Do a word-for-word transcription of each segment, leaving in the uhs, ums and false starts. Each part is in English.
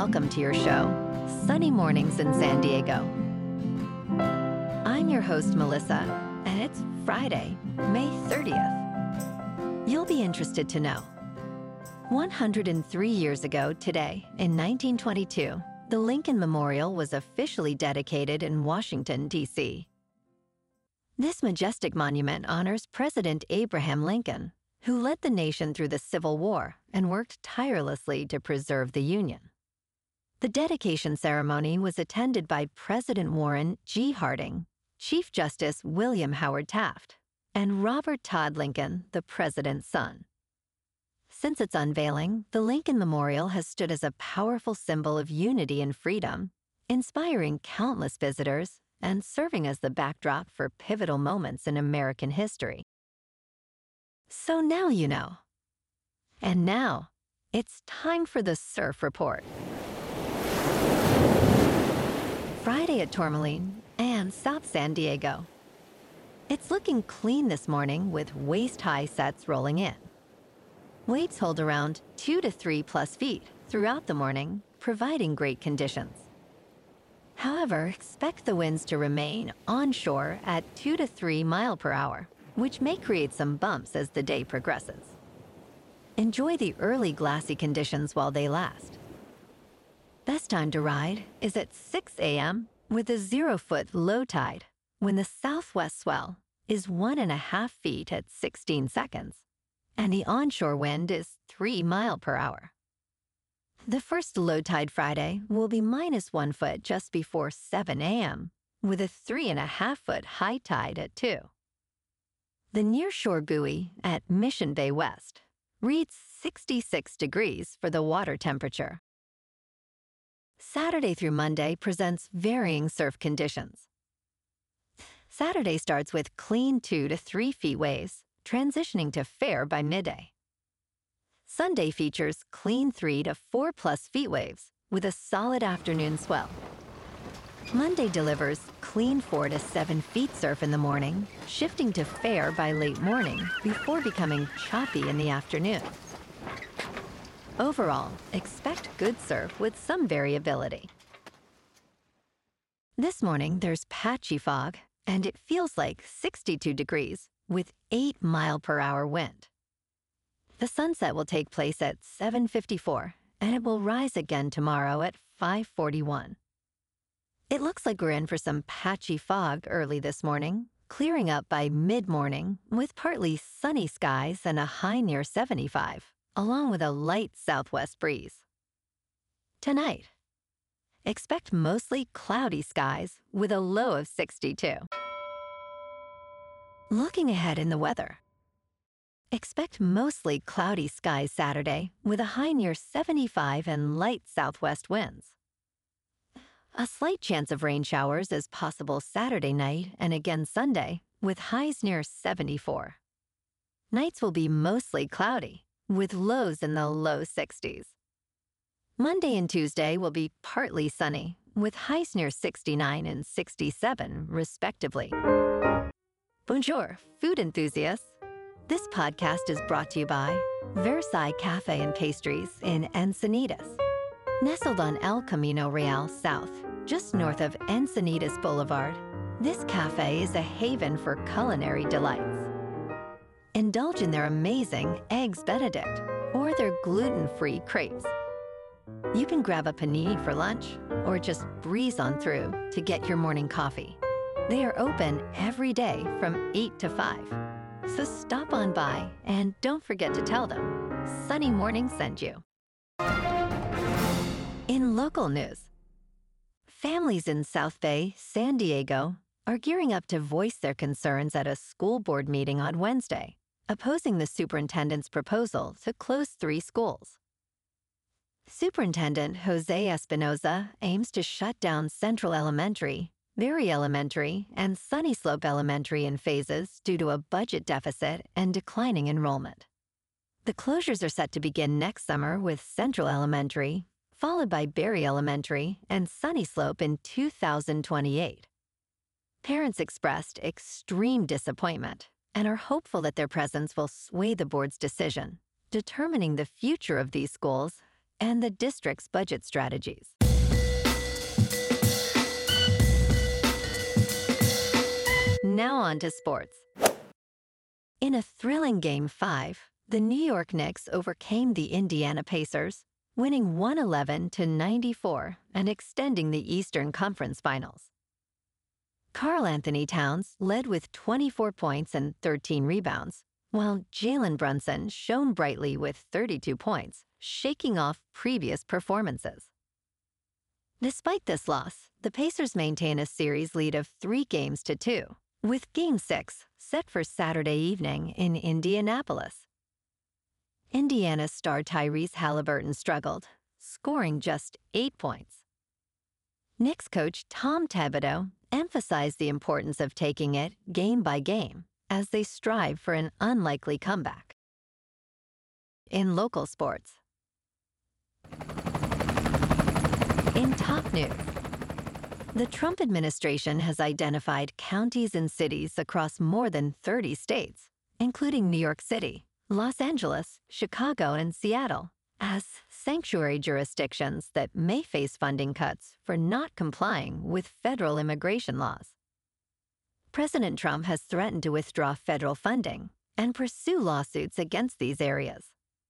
welcome to your show, Sunny Mornings in San Diego. I'm your host, Melissa, and it's Friday, May thirtieth. You'll be interested to know. one hundred three years ago today, in nineteen twenty-two, the Lincoln Memorial was officially dedicated in Washington, D C This majestic monument honors President Abraham Lincoln, who led the nation through the Civil War and worked tirelessly to preserve the Union. The dedication ceremony was attended by President Warren G. Harding, Chief Justice William Howard Taft, and Robert Todd Lincoln, the president's son. Since its unveiling, the Lincoln Memorial has stood as a powerful symbol of unity and freedom, inspiring countless visitors and serving as the backdrop for pivotal moments in American history. So now you know. And now, it's time for the Surf Report. Friday at Tourmaline and South San Diego. It's looking clean this morning with waist-high sets rolling in. Waves hold around two to three plus feet throughout the morning, providing great conditions. However, expect the winds to remain onshore at two to three mile per hour, which may create some bumps as the day progresses. Enjoy the early glassy conditions while they last. Best time to ride is at six a.m. with a zero-foot low tide, when the southwest swell is one and a half feet at sixteen seconds, and the onshore wind is three mile per hour. The first low tide Friday will be minus one foot just before seven a.m., with a three and a half foot high tide at two. The nearshore buoy at Mission Bay West reads sixty-six degrees for the water temperature. Saturday through Monday presents varying surf conditions. Saturday starts with clean two to three feet waves, transitioning to fair by midday. Sunday features clean three to four plus feet waves with a solid afternoon swell. Monday delivers clean four to seven feet surf in the morning, shifting to fair by late morning before becoming choppy in the afternoon. Overall, expect good surf with some variability. This morning, there's patchy fog, and it feels like sixty-two degrees with eight mile per hour wind. The sunset will take place at seven fifty-four, and it will rise again tomorrow at five forty-one. It looks like we're in for some patchy fog early this morning, clearing up by mid-morning with partly sunny skies and a high near seventy-five, along with a light southwest breeze. Tonight, expect mostly cloudy skies with a low of sixty-two. Looking ahead in the weather, expect mostly cloudy skies Saturday with a high near seventy-five and light southwest winds. A slight chance of rain showers is possible Saturday night and again Sunday, with highs near seventy-four. Nights will be mostly cloudy, with lows in the low sixties. Monday and Tuesday will be partly sunny, with highs near sixty-nine and sixty-seven, respectively. Bonjour, food enthusiasts. This podcast is brought to you by Versailles Cafe and Pastries in Encinitas. Nestled on El Camino Real South, just north of Encinitas Boulevard, this cafe is a haven for culinary delights. Indulge in their amazing Eggs Benedict or their gluten-free crepes. You can grab a panini for lunch or just breeze on through to get your morning coffee. They are open every day from eight to five. So stop on by and don't forget to tell them Sunny Morning sent you. In local news, families in South Bay, San Diego, are gearing up to voice their concerns at a school board meeting on Wednesday, opposing the superintendent's proposal to close three schools. Superintendent Jose Espinoza aims to shut down Central Elementary, Berry Elementary, and Sunny Slope Elementary in phases due to a budget deficit and declining enrollment. The closures are set to begin next summer with Central Elementary, followed by Berry Elementary and Sunny Slope in two thousand twenty-eight. Parents expressed extreme disappointment and are hopeful that their presence will sway the board's decision, determining the future of these schools and the district's budget strategies. Now on to sports. In a thrilling Game five, the New York Knicks overcame the Indiana Pacers, winning one eleven to ninety-four and extending the Eastern Conference Finals. Karl Anthony Towns led with twenty-four points and thirteen rebounds, while Jalen Brunson shone brightly with thirty-two points, shaking off previous performances. Despite this loss, the Pacers maintain a series lead of three games to two, with Game six set for Saturday evening in Indianapolis. Indiana star Tyrese Halliburton struggled, scoring just eight points. Knicks coach Tom Thibodeau emphasized the importance of taking it game by game as they strive for an unlikely comeback. In local sports. In top news, the Trump administration has identified counties and cities across more than thirty states, including New York City, Los Angeles, Chicago, and Seattle, as sanctuary jurisdictions that may face funding cuts for not complying with federal immigration laws. President Trump has threatened to withdraw federal funding and pursue lawsuits against these areas.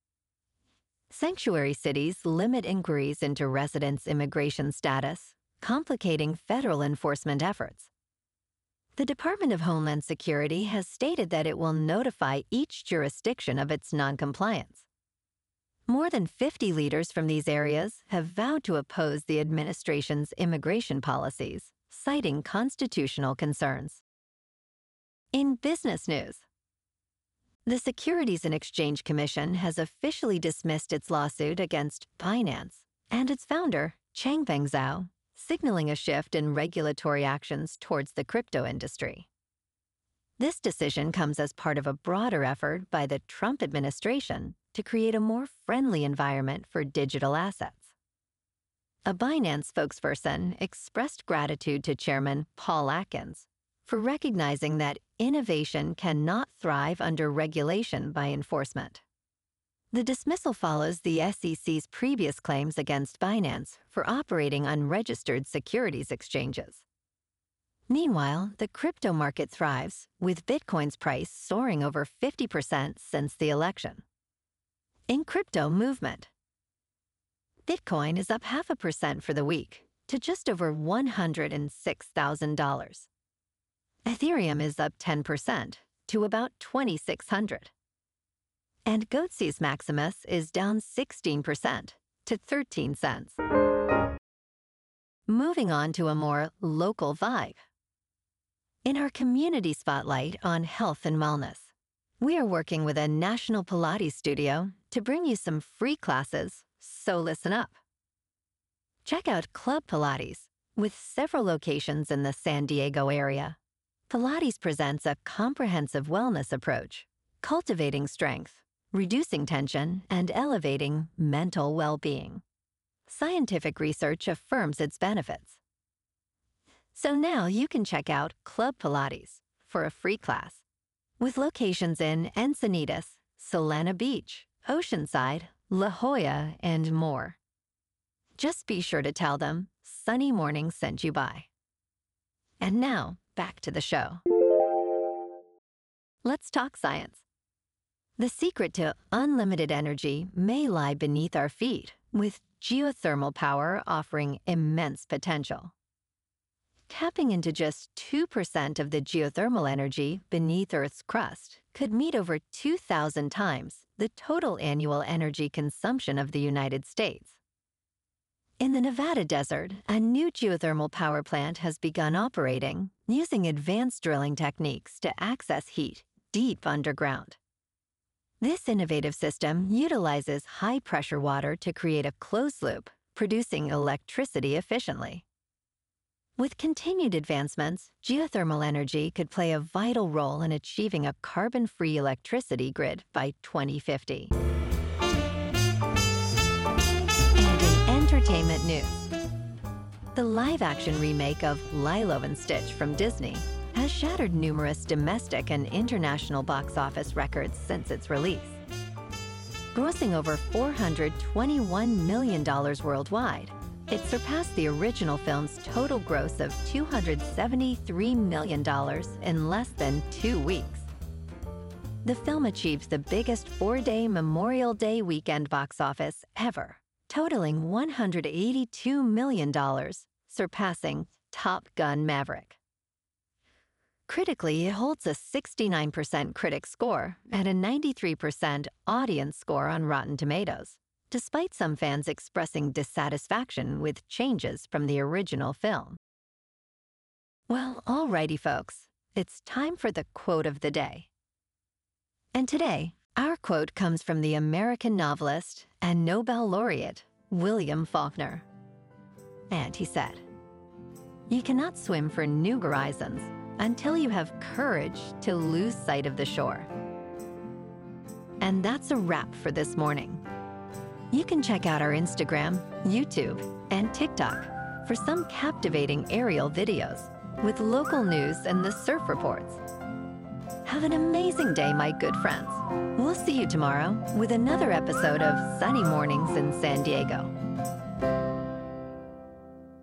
Sanctuary cities limit inquiries into residents' immigration status, complicating federal enforcement efforts. The Department of Homeland Security has stated that it will notify each jurisdiction of its noncompliance. More than fifty leaders from these areas have vowed to oppose the administration's immigration policies, citing constitutional concerns. In business news, the Securities and Exchange Commission has officially dismissed its lawsuit against Binance and its founder, Changpeng Zhao, signaling a shift in regulatory actions towards the crypto industry. This decision comes as part of a broader effort by the Trump administration to create a more friendly environment for digital assets. A Binance spokesperson expressed gratitude to Chairman Paul Atkins for recognizing that innovation cannot thrive under regulation by enforcement. The dismissal follows the S E C's previous claims against Binance for operating unregistered securities exchanges. Meanwhile, the crypto market thrives, with Bitcoin's price soaring over fifty percent since the election. In crypto movement, Bitcoin is up half a percent for the week to just over one hundred six thousand dollars. Ethereum is up ten percent to about twenty-six hundred dollars. And Goatse's Maximus is down sixteen percent to thirteen cents. Moving on to a more local vibe. In our community spotlight on health and wellness, we are working with a national Pilates studio to bring you some free classes, so listen up. Check out Club Pilates, with several locations in the San Diego area. Pilates presents a comprehensive wellness approach, cultivating strength, reducing tension, and elevating mental well-being. Scientific research affirms its benefits. So now you can check out Club Pilates for a free class, with locations in Encinitas, Solana Beach, Oceanside, La Jolla, and more. Just be sure to tell them Sunny Morning sent you by. And now, back to the show. Let's talk science. The secret to unlimited energy may lie beneath our feet, with geothermal power offering immense potential. Tapping into just two percent of the geothermal energy beneath Earth's crust could meet over two thousand times the total annual energy consumption of the United States. In the Nevada desert, a new geothermal power plant has begun operating using advanced drilling techniques to access heat deep underground. This innovative system utilizes high-pressure water to create a closed loop, producing electricity efficiently. With continued advancements, geothermal energy could play a vital role in achieving a carbon-free electricity grid by twenty fifty. And in entertainment news, the live-action remake of Lilo and Stitch from Disney has shattered numerous domestic and international box office records since its release. Grossing over four hundred twenty-one million dollars worldwide, it surpassed the original film's total gross of two hundred seventy-three million dollars in less than two weeks. The film achieves the biggest four-day Memorial Day weekend box office ever, totaling one hundred eighty-two million dollars, surpassing Top Gun: Maverick. Critically, it holds a sixty-nine percent critic score and a ninety-three percent audience score on Rotten Tomatoes, despite some fans expressing dissatisfaction with changes from the original film. Well, alrighty folks, it's time for the quote of the day. And today, our quote comes from the American novelist and Nobel laureate, William Faulkner. And he said, "You cannot swim for new horizons until you have courage to lose sight of the shore." And that's a wrap for this morning. You can check out our Instagram, YouTube, and TikTok for some captivating aerial videos with local news and the surf reports. Have an amazing day, my good friends. We'll see you tomorrow with another episode of Sunny Mornings in San Diego.